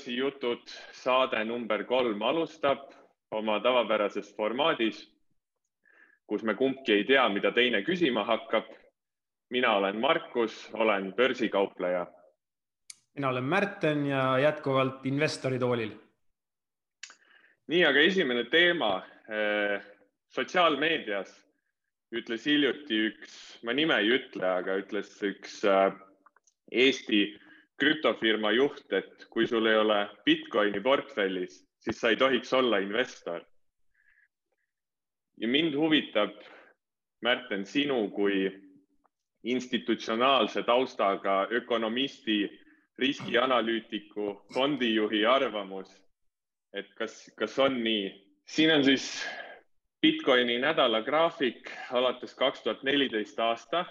börsijutud saade number 3 alustab oma tavapärases formaadis, kus me kumbki ei tea, mida teine küsima hakkab. Mina olen Markus, olen börsikaupleja. Mina olen Märten ja jätkuvalt investori toolil. Nii, aga esimene teema. Sotsiaalmeedias ütles hiljuti üks, ma nime ei ütle, aga ütles üks Eesti krüptofirma juht, et kui sul ei ole Bitcoini portfellis, siis sa ei tohiks olla investor. Ja mind huvitab, Märten, sinu kui institutsionaalse taustaga ökonomisti, riskianalüütiku, fondijuhi arvamus, et kas on nii? Siin on siis Bitcoini nädala graafik alates 2014 aasta.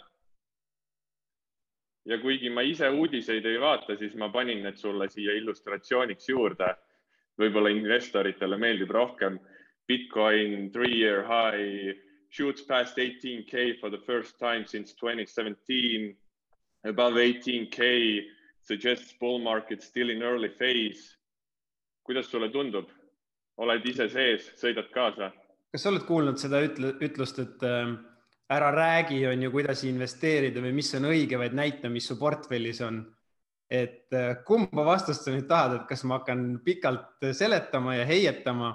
Ja kuigi ma ise uudiseid ei vaata, siis ma panin need sulle siia illustratsiooniks juurde. Võib-olla investoritele meeldib rohkem. Bitcoin 3-year high shoots past 18K for the first time since 2017. Above 18K suggests bull market still in early phase. Kuidas sulle tundub? Oled ise sees, sõidad kaasa? Kas sa oled kuulnud seda ütlust, et ära räägi on ju, kuidas investeerida või mis on õige, vaid näita, mis su portfellis on. Et kumba vastust sa nüüd tahad, et kas ma hakkan pikalt seletama ja heietama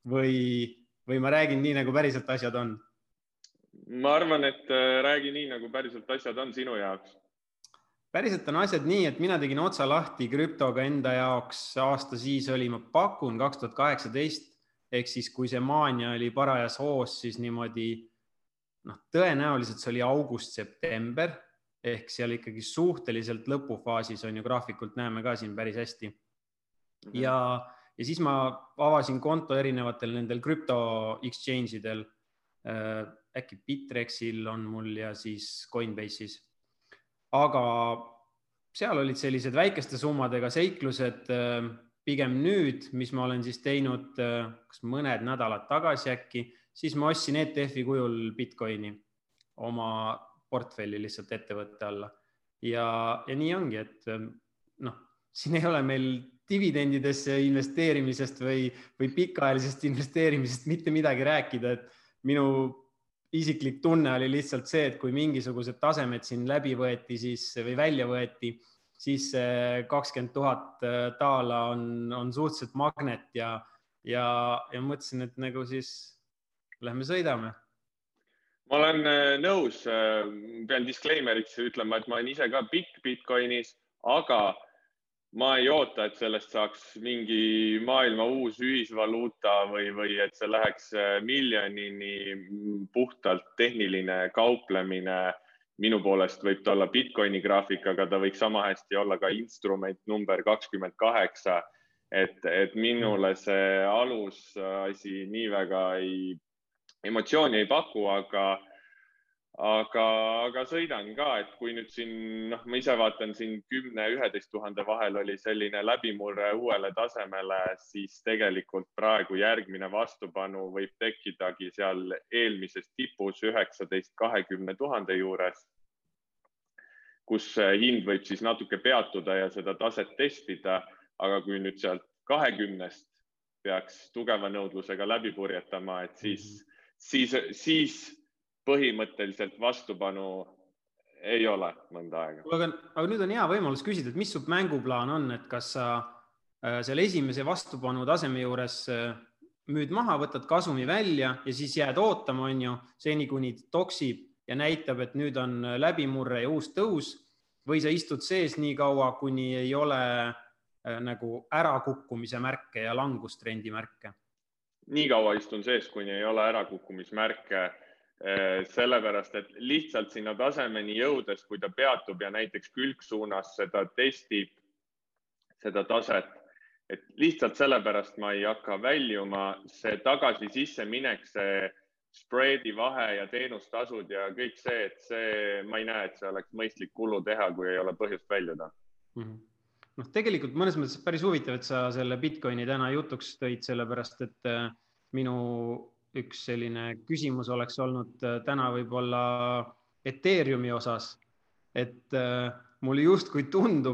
või ma räägin nii, nagu päriselt asjad on? Ma arvan, et räägi nii, nagu päriselt asjad on sinu jaoks. Päriselt on asjad nii, et mina tegin otsa lahti krüptoga enda jaoks aasta siis oli, ma pakun 2018, ehk siis kui see maania oli parajas hoos, siis niimoodi tõenäoliselt see oli august-september, ehk seal ikkagi suhteliselt lõpufaasis on ju graafikult näeme ka siin päris hästi. Ja siis ma avasin konto erinevatel nendel krüpto exchange'idel, äkki Bitrexil on mul ja siis Coinbase'is. Aga seal olid sellised väikeste summadega seiklused pigem nüüd, mis ma olen siis teinud kas mõned nädalad tagasi äkki, siis ma ostsin ETF-i kujul Bitcoini oma portfelli lihtsalt ettevõtte alla. Ja nii ongi, et siin ei ole meil dividendidesse investeerimisest või pikaajalisest investeerimisest mitte midagi rääkida, et minu isiklik tunne oli lihtsalt see, et kui mingisugused tasemed siin läbi võeti või välja võeti, siis 20 000 taala on suhteliselt magnet ja mõtlesin, et nagu siis lähme sõidame. Ma olen nõus, pean disclaimeriks ütlema, et ma olen ise ka Bitcoinis, aga ma ei oota, et sellest saaks mingi maailma uus ühisvaluuta või et see läheks miljonini puhtalt tehniline kauplemine. Minu poolest võib ta olla Bitcoini graafik, aga ta võiks sama hästi olla ka instrument number 28. Et minule see alusasi nii väga emotsiooni ei paku, aga sõidan ka, et kui nüüd siin, ma ise vaatan siin 10-11 000 vahel oli selline läbimurre uuele tasemele, siis tegelikult praegu järgmine vastupanu võib tekkidagi seal eelmises tipus 19-20 000 juures, kus hind võib siis natuke peatuda ja seda taset testida, aga kui nüüd sealt 20-st peaks tugeva nõudlusega läbi purjetama, et siis põhimõtteliselt vastupanu ei ole mõnda aega. Aga nüüd on hea võimalus küsida, et mis su mänguplaan on, et kas sa selle esimese vastupanu taseme juures müüd maha, võtad kasumi välja ja siis jääd ootama, on ju, seni kuni toksib ja näitab, et nüüd on läbimurre ja uus tõus või sa istud sees nii kaua, kuni ei ole nagu ärakukkumise märke ja langustrendi märke? Nii kaua istun sees, kuni ei ole ärakukkumismärke, sellepärast, et lihtsalt sinna tasemeni jõudes, kui ta peatub ja näiteks külgsuunas seda testib, seda taset, et lihtsalt sellepärast ma ei hakka väljuma, see tagasi sisse minek, see spreadi vahe ja teenustasud ja kõik see, et ma ei näe, et see oleks mõistlik kulu teha, kui ei ole põhjust väljuda. Tegelikult mõnes mõttes päris huvitav, et sa selle Bitcoini täna jutuks tõid, sellepärast, et minu üks selline küsimus oleks olnud täna võib-olla Ethereumi osas, et mulle justkui tundub,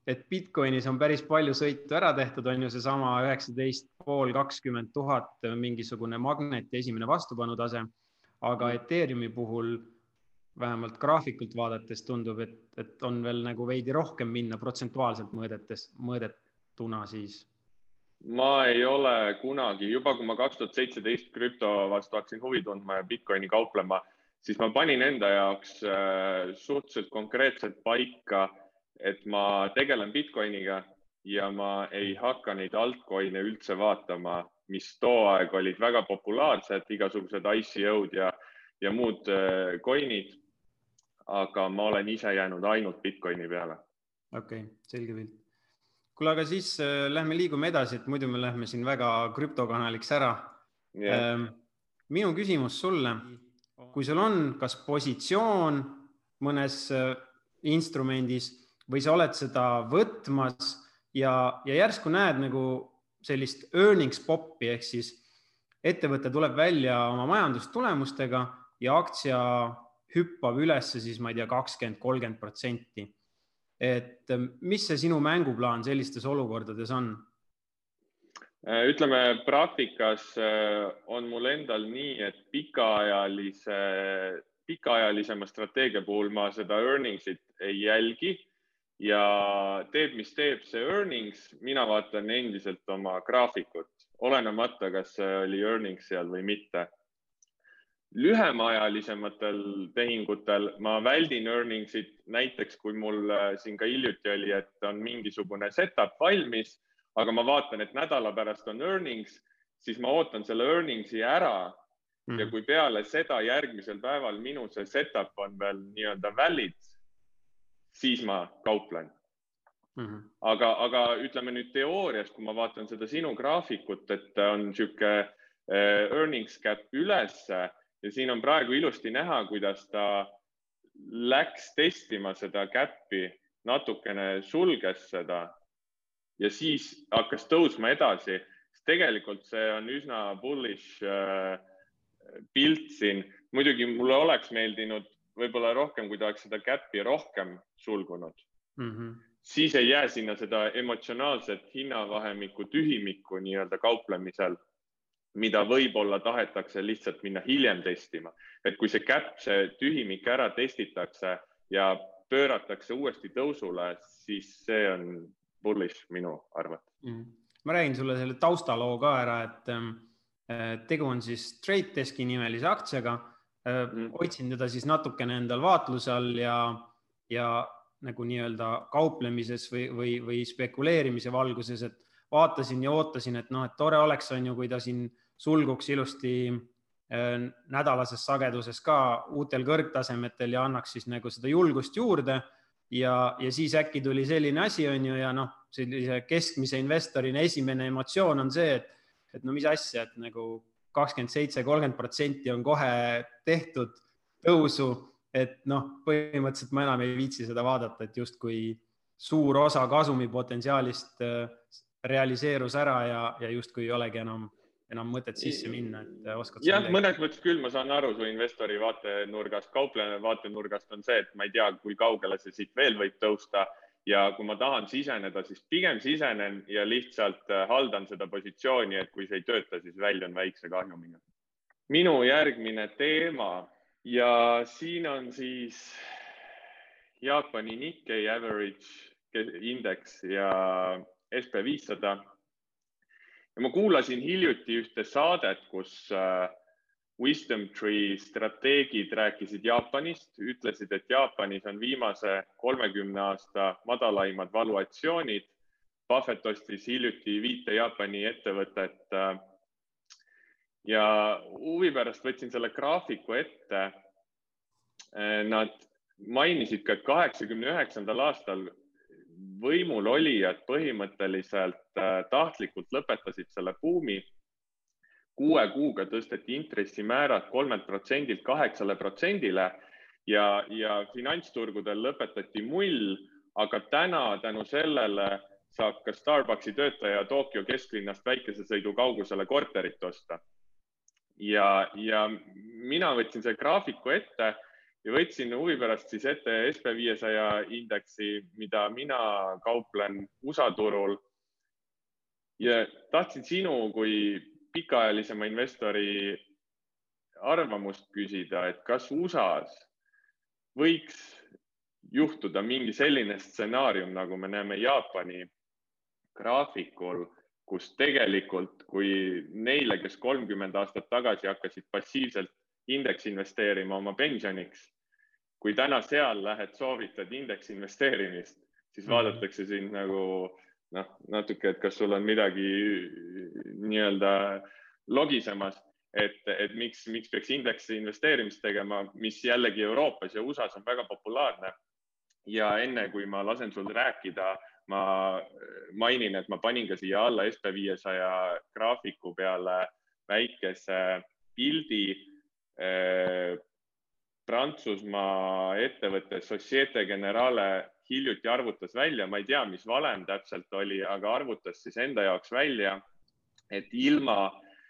et Bitcoinis on päris palju sõitu ära tehtud, on ju seesama 19,5–20 000 mingisugune magneti esimene vastupanutase, aga Ethereumi puhul vähemalt graafikult vaadates tundub, et on veel nagu veidi rohkem minna protsentuaalselt mõõdetuna siis. Ma ei ole kunagi, juba kui ma 2017 krüpto vastu hakkasin huvi tundma ja Bitcoini kauplema, siis ma panin enda jaoks suhteliselt konkreetselt paika, et ma tegelen Bitcoiniga ja ma ei hakka neid altcoine üldse vaatama, mis too aeg olid väga populaarsed, igasugused ICO-d ja muud coinid, aga ma olen ise jäänud ainult Bitcoini peale. Okei, selge pilt. Kuule, aga siis lähme liigume edasi, et muidu me lähme siin väga krüptokanaliks ära. Yeah. Minu küsimus sulle, kui sul on kas positsioon mõnes instrumendis või sa oled seda võtmas ja järsku näed nagu sellist earnings poppi, ehk siis ettevõte tuleb välja oma majandustulemustega ja aktsia hüppab ülesse siis, ma ei tea, 20–30%. Et mis see sinu mänguplaan sellistes olukordades on? Ütleme, praktikas on mul endal nii, et pikaajalisema strateegia puhul ma seda earningsit ei jälgi ja teeb, mis teeb see earnings, mina vaatan endiselt oma graafikut, olenemata, kas see oli earnings seal või mitte. Lühemaajalisematel tehingutel ma väldin earningsit, näiteks kui mul siin ka hiljuti oli, et on mingisugune setup valmis, aga ma vaatan, et nädala pärast on earnings, siis ma ootan selle earningsi ära ja kui peale seda järgmisel päeval minu see setup on veel nii-öelda valid, siis ma kauplen. Aga ütleme nüüd teoorias, kui ma vaatan seda sinu graafikut, et on siuke earnings cap ülesse ja siin on praegu ilusti näha, kuidas ta läks testima seda cap'i, natukene sulges seda ja siis hakkas tõusma edasi. Tegelikult see on üsna bullish pilt siin. Muidugi mulle oleks meeldinud võib-olla rohkem, kui ta oleks seda cap'i rohkem sulgunud. Siis ei jää sinna seda emotsionaalset hinnavahemikku tühimikku nii-öelda kauplemisel, mida võib-olla tahetakse lihtsalt minna hiljem testima. Et kui see cap, see tühimik ära testitakse ja pööratakse uuesti tõusule, siis see on bullish minu arvates. Ma räägin sulle selle taustaloo ka ära, et tegu on siis Trade Deski nimelise aktsiaga. Otsin teda siis natukene endal vaatluse all ja nagu nii-öelda kauplemises või spekuleerimise valguses, et vaatasin ja ootasin, et tore oleks on ju, kui ta siin sulguks ilusti nädalases sageduses ka uutel kõrgtasemetel ja annaks siis nagu seda julgust juurde ja siis äkki tuli selline asi on ju ja sellise keskmise investorina esimene emotsioon on see, et mis asja, et nagu 27–30% on kohe tehtud tõusu, et põhimõtteliselt ma enam ei viitsi seda vaadata, et just kui suur osa kasumi potentsiaalist realiseerus ära ja just kui ei olegi enam mõtet sisse minna, et oskad jah, mõnes mõttes küll ma saan aru su investori vaatenurgast, kauplejana vaatenurgast on see, et ma ei tea, kui kaugele see siit veel võib tõusta ja kui ma tahan siseneda, siis pigem sisenen ja lihtsalt haldan seda positsiooni, et kui see ei tööta, siis väljun väikse kahjumiga. Minu järgmine teema ja siin on siis Jaapani Nikkei average indeks ja SP500. Ja ma kuulasin hiljuti ühte saadet, kus Wisdom Tree strateegid rääkisid Jaapanist, ütlesid, et Jaapanis on viimase 30 aasta madalaimad valuatsioonid. Buffett ostis hiljuti 5 Jaapani ettevõtet ja huvi pärast võtsin selle graafiku ette. Nad mainisid ka, et 89. aastal võimul olijad põhimõtteliselt tahtlikult lõpetasid selle buumi. 6 kuuga tõsteti intressimäärad 3%-lt 8%-le ja finantsturgudel lõpetati mull, aga täna tänu sellele saab ka Starbucksi töötaja Tokyo kesklinnast väikese sõidu kaugusele korterit osta. Ja mina võtsin see graafiku ette ja võtsin huvi pärast siis ette SP500 indeksi, mida mina kauplen USA turul. Ja tahtsin sinu kui pikaajalisema investori arvamust küsida, et kas USA-s võiks juhtuda mingi selline stsenaarium, nagu me näeme Jaapani graafikul, kus tegelikult, kui neile, kes 30 aastat tagasi hakkasid passiivselt indeks investeerima oma pensioniks, kui täna seal lähed soovitad indeks investeerimist, siis vaadatakse sind nagu natuke, et kas sul on midagi nii-öelda logisemas, et miks peaks indeksi investeerimist tegema, mis jällegi Euroopas ja USAs on väga populaarne. Ja enne, kui ma lasen sul rääkida, ma mainin, et ma panin ka siia alla SP500 graafiku peale väikese pildi. Prantsusmaa ettevõtte Societe Generale hiljuti arvutas välja, ma ei tea, mis valem täpselt oli, aga arvutas siis enda jaoks välja, et ilma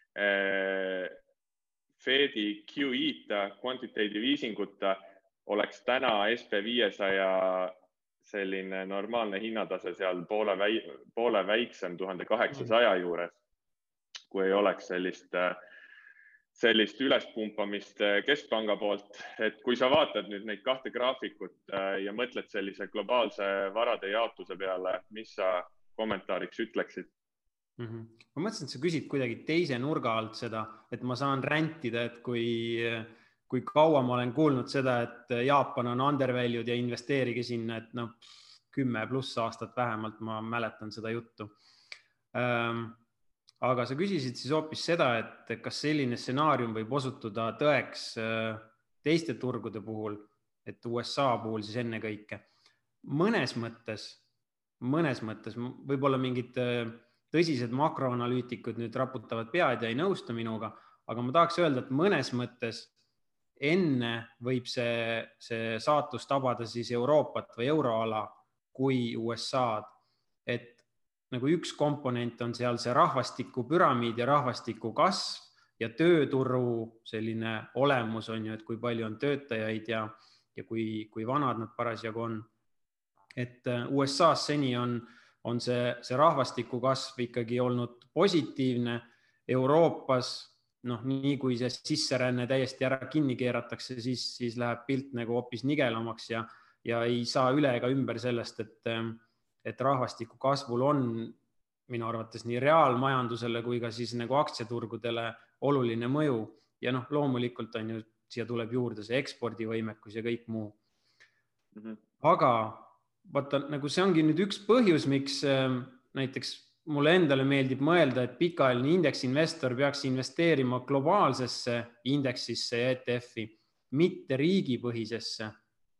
Fedi QE-ta, quantitative easinguta, oleks täna SP500 selline normaalne hinnatase seal poole väiksem 1800 juures, kui ei oleks sellist ülespumpamist keskpanga poolt. Et kui sa vaatad nüüd neid kahte graafikut ja mõtled sellise globaalse varade jaotuse peale, mis sa kommentaariks ütleksid? Ma mõtlesin, et sa küsid kuidagi teise nurga alt seda, et ma saan räntida, et kui kaua ma olen kuulnud seda, et Jaapan on undervalued ja investeerige sinna, et 10+ aastat vähemalt ma mäletan seda juttu. Aga sa küsisid siis hoopis seda, et kas selline stsenaarium võib osutuda tõeks teiste turgude puhul, et USA puhul siis ennekõike. Mõnes mõttes võib-olla mingid tõsised makroanalüütikud nüüd raputavad pead ja ei nõustu minuga, aga ma tahaks öelda, et mõnes mõttes enne võib see saatus tabada siis Euroopat või euroala kui USA-d, et nagu üks komponent on seal see rahvastiku püramiid ja rahvastiku kasv ja tööturu selline olemus on ju, et kui palju on töötajaid ja kui vanad nad parasjagu on. Et USA-s seni on see rahvastiku kasv ikkagi olnud positiivne, Euroopas nii kui see sisseränne täiesti ära kinni keeratakse, siis läheb pilt nagu hoopis nigelamaks ja ei saa üle ega ümber sellest, et rahvastiku kasvul on minu arvates nii reaalmajandusele kui ka siis nagu aktsiaturgudele oluline mõju. Ja loomulikult on ju, siia tuleb juurde see ekspordivõimekus ja kõik muu. Aga vaata, nagu see ongi nüüd üks põhjus, miks näiteks mulle endale meeldib mõelda, et pikaajaline indeksinvestor peaks investeerima globaalsesse indeksisse ja ETF-i, mitte riigipõhisesse.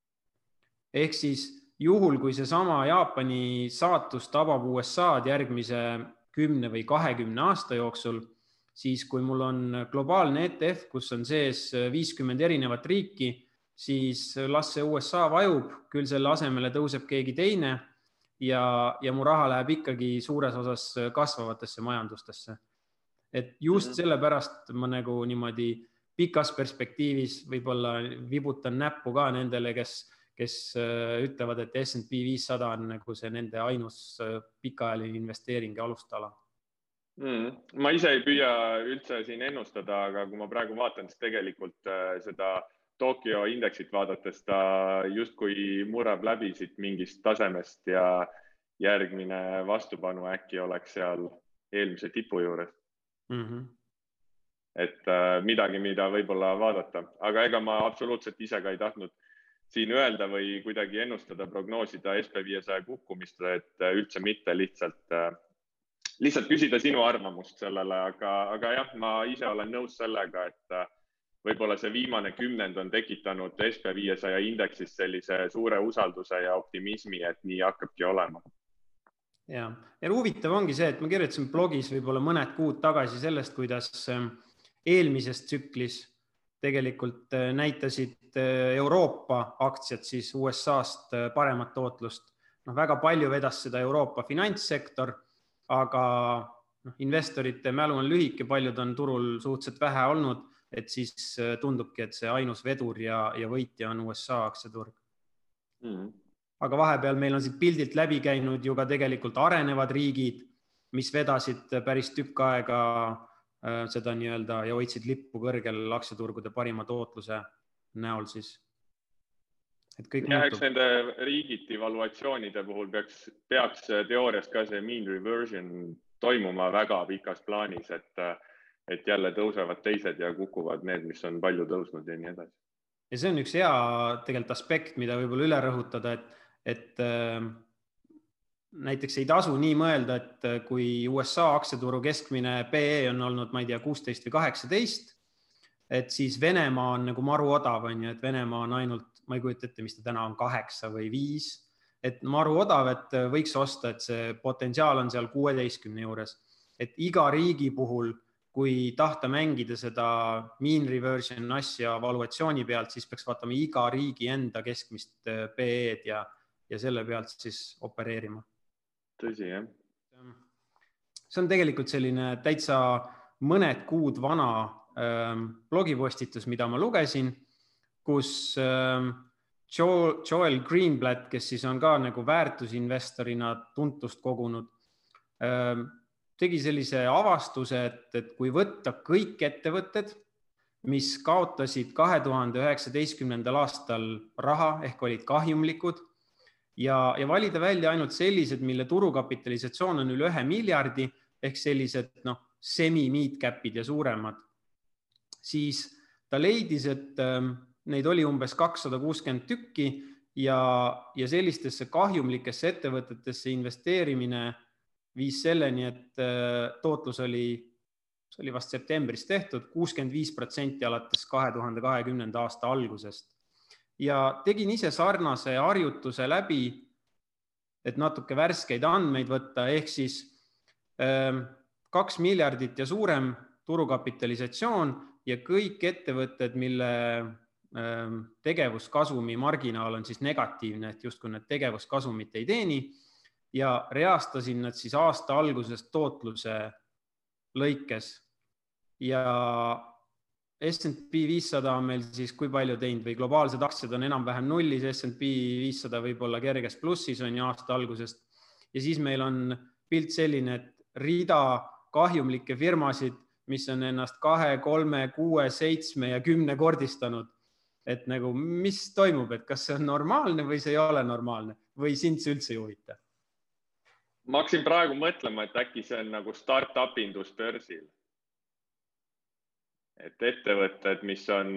Ehk siis juhul, kui see sama Jaapani saatus tabab USA-d järgmise 10 või 20 aasta jooksul, siis kui mul on globaalne ETF, kus on sees 50 erinevat riiki, siis las see USA vajub, küll selle asemele tõuseb keegi teine ja mu raha läheb ikkagi suures osas kasvavatesse majandustesse. Et just sellepärast ma nagu niimoodi pikas perspektiivis võib-olla vibutan näppu ka nendele, kes ütlevad, et S&P 500 on nagu see nende ainus pikaajaline investeering ja alustala. Ma ise ei püüa üldse siin ennustada, aga kui ma praegu vaatan, siis tegelikult seda Tokyo indeksit vaadates ta justkui murrab läbi siit mingist tasemest ja järgmine vastupanu äkki oleks seal eelmise tipu juures. Et midagi, mida võib-olla vaadata. Aga ega ma absoluutselt ise ka ei tahtnud siin öelda või kuidagi ennustada, prognoosida SP500 kukkumist, et üldse mitte lihtsalt küsida sinu arvamust sellele, aga jah, ma ise olen nõus sellega, et võib-olla see viimane kümnend on tekitanud SP500 indeksis sellise suure usalduse ja optimismi, et nii hakkabki olema. Ja huvitav ongi see, et ma kirjutasin blogis võib-olla mõned kuud tagasi sellest, kuidas eelmises tsüklis tegelikult näitasid Euroopa aktsiad siis USA-st paremat tootlust. Väga palju vedas seda Euroopa finantssektor, aga investorite mälu on lühike, paljud on turul suhteliselt vähe olnud. et siis tundubki, et see ainus vedur ja võitja on USA aktsiaturg. Aga vahepeal meil on siit pildilt läbi käinud ju ka tegelikult arenevad riigid, mis vedasid päris tükk aega seda nii-öelda ja hoidsid lippu kõrgel aktsiaturgude parima tootluse näol siis. Et kõik ja muutub. eks nende riigiti valuatsioonide puhul peaks teoorias ka see mean reversion toimuma väga pikas plaanis, et jälle tõusevad teised ja kukuvad need, mis on palju tõusnud ja nii edasi. Ja see on üks hea tegelikult aspekt, mida võib-olla üle rõhutada, et näiteks ei tasu nii mõelda, et kui USA aktsiaturu keskmine PE on olnud, ma ei tea, 16 või 18, et siis Venemaa on nagu maru odav, et Venemaa on ainult, ma ei kujuta ette, mis ta täna on 8 või 5, et maru odav, et võiks osta, et see potentsiaal on seal 16 juures, et iga riigi puhul, kui tahta mängida seda mean reversion asja valuatsiooni pealt, siis peaks vaatama iga riigi enda keskmist PE-d ja selle pealt siis opereerima. Tõsi, jah. See on tegelikult selline täitsa mõned kuud vana blogipostitus, mida ma lugesin, kus Joel Greenblatt, kes siis on ka nagu väärtusinvestorina tuntust kogunud, tegi sellise avastuse, et kui võtta kõik ettevõtted, mis kaotasid 2019. aastal raha ehk olid kahjumlikud ja valida välja ainult sellised, mille turukapitalisatsioon on üle 1 miljardi ehk sellised semi-mid-capid ja suuremad, siis ta leidis, et neid oli umbes 260 tükki ja sellistesse kahjumlikesse ettevõtetesse investeerimine viis selleni, et tootlus oli vast septembris tehtud 65% alates 2020. aasta algusest. Ja tegin ise sarnase harjutuse läbi, et natuke värskeid andmeid võtta, ehk siis 2 miljardit ja suurem turukapitalisatsioon ja kõik ettevõtted, mille tegevuskasumi marginaal on siis negatiivne, et justkui need tegevuskasumit ei teeni, ja reastasin nad siis aasta algusest tootluse lõikes. Ja S&P 500 on meil siis kui palju teinud või globaalsed aktsiad on enam-vähem nullis, S&P 500 võib olla kerges plussis on ju aasta algusest. Ja siis meil on pilt selline, et rida kahjumlikke firmasid, mis on ennast 2, 3, 6, 7 ja 10 kordistanud. Et nagu, mis toimub, et kas see on normaalne või see ei ole normaalne või sind see üldse ei huvita? Ma hakkasin praegu mõtlema, et äkki see on nagu start-up-indus börsil. Et ettevõtted, mis on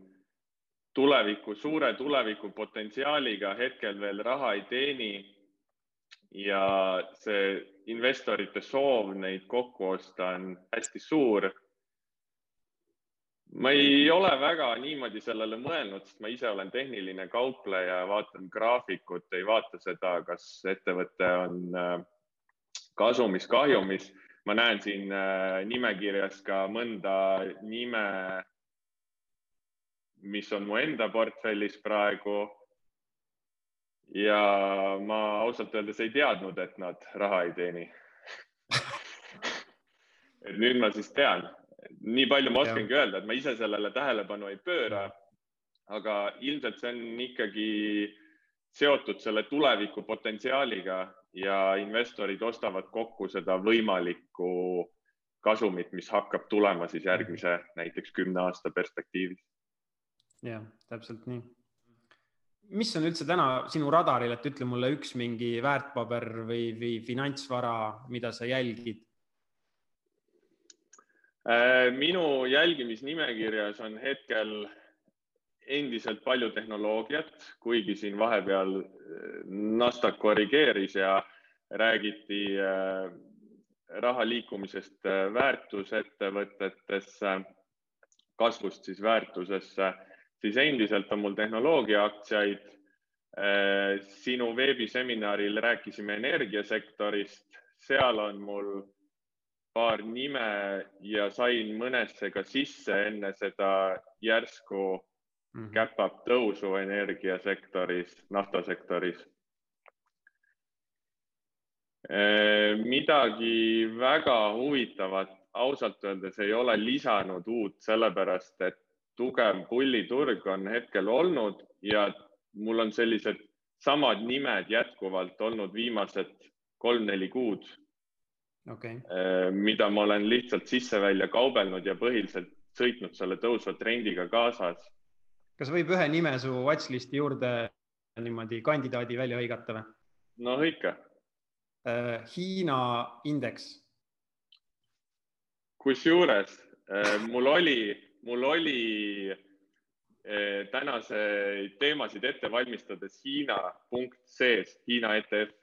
suure tuleviku potentsiaaliga hetkel veel raha ei teeni ja see investorite soov neid kokku osta on hästi suur. Ma ei ole väga niimoodi sellele mõelnud, sest ma ise olen tehniline kaupleja ja vaatan graafikut, ei vaata seda, kas ettevõte on kasumis, kahjumis. Ma näen siin nimekirjas ka mõnda nime, mis on mu enda portfellis praegu. Ja ma ausalt öeldes ei teadnud, et nad raha ei teeni. Et nüüd ma siis tean. Nii palju ma oskangi öelda, et ma ise sellele tähelepanu ei pööra, aga ilmselt see on ikkagi seotud selle tuleviku potentsiaaliga ja investorid ostavad kokku seda võimalikku kasumit, mis hakkab tulema siis järgmise näiteks 10 aasta perspektiivis. Jah, täpselt nii. Mis on üldse täna sinu radaril, et ütle mulle üks mingi väärtpaber või finantsvara, mida sa jälgid? Minu jälgimisnimekirjas on hetkel endiselt palju tehnoloogiat, kuigi siin vahepeal Nasdaq korrigeeris ja räägiti raha liikumisest väärtusettevõtetesse, kasvust siis väärtusesse, siis endiselt on mul tehnoloogia aktsiaid. Sinu veebiseminaril rääkisime energiasektorist, seal on mul paar nime ja sain mõnesse ka sisse enne seda järsku käpab tõusu energiasektoris, naftasektoris. Midagi väga huvitavat ausalt öeldes ei ole lisanud uut, sellepärast et tugev pulliturg on hetkel olnud ja mul on sellised samad nimed jätkuvalt olnud viimased 3-4 kuud, mida ma olen lihtsalt sisse-välja kaubelnud ja põhiliselt sõitnud selle tõusva trendiga kaasas. Kas võib ühe nime su watchlisti juurde niimoodi kandidaadi välja hõigata või? No hõika. Hiina indeks. Kusjuures mul oli tänase teemasid ette valmistades Hiina punkt sees, Hiina ETF.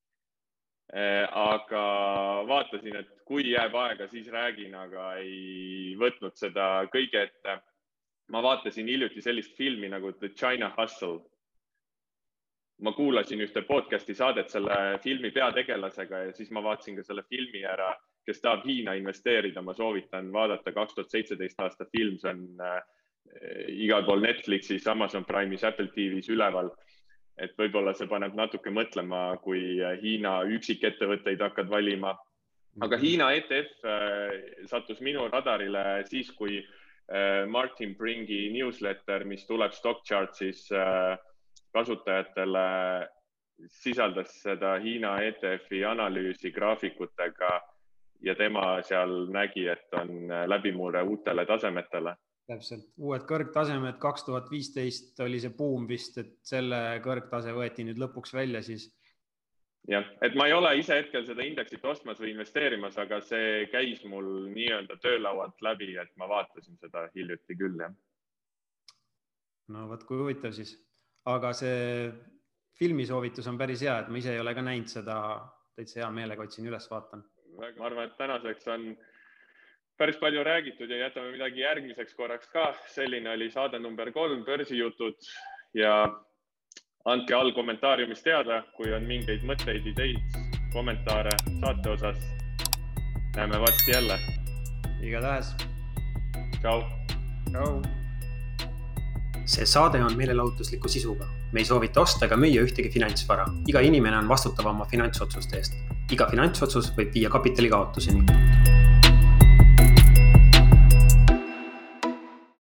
Aga vaatasin, et kui jääb aega, siis räägin, aga ei võtnud seda kõige ette. Ma vaatasin hiljuti sellist filmi nagu The China Hustle. Ma kuulasin ühte podcasti saadet selle filmi peategelasega ja siis ma vaatasin ka selle filmi ära, kes tahab Hiina investeerida. Ma soovitan vaadata 2017 aasta film, see on igal pool Netflixis, Amazon Prime'is, Apple TV's üleval. Et võib-olla see paneb natuke mõtlema, kui Hiina üksikettevõtteid hakkad valima. Aga Hiina ETF sattus minu radarile siis, kui Martin Bringi newsletter, mis tuleb StockChartsis kasutajatele, sisaldas seda Hiina ETF-i analüüsi graafikutega ja tema seal nägi, et on läbimurre uutele tasemetele. Täpselt. Uued kõrgtasemed 2015 oli see buum vist, et selle kõrgtase võeti nüüd lõpuks välja siis. Jah, et ma ei ole ise hetkel seda indeksit ostmas või investeerimas, aga see käis mul nii-öelda töölaualt läbi, et ma vaatasin seda hiljuti küll. Jah. No võt, kui huvitav siis. Aga see filmisoovitus on päris hea, et ma ise ei ole ka näinud seda, täitsa hea meelega otsin üles vaatan. Ma arvan, et tänaseks on päris palju räägitud ja jätame midagi järgmiseks korraks ka. Selline oli saade number 3, börsijutud ja andke all kommentaariumis teada, kui on mingeid mõtteid, ideid, kommentaare saate osas. Näeme varsti jälle. Igatahes. Ciao. Ciao. See saade on meelelahutusliku sisuga. Me ei soovita osta ega müüa ühtegi finantsvara. Iga inimene on vastutav oma finantsotsuste eest. Iga finantsotsus võib viia kapitali kaotuseni.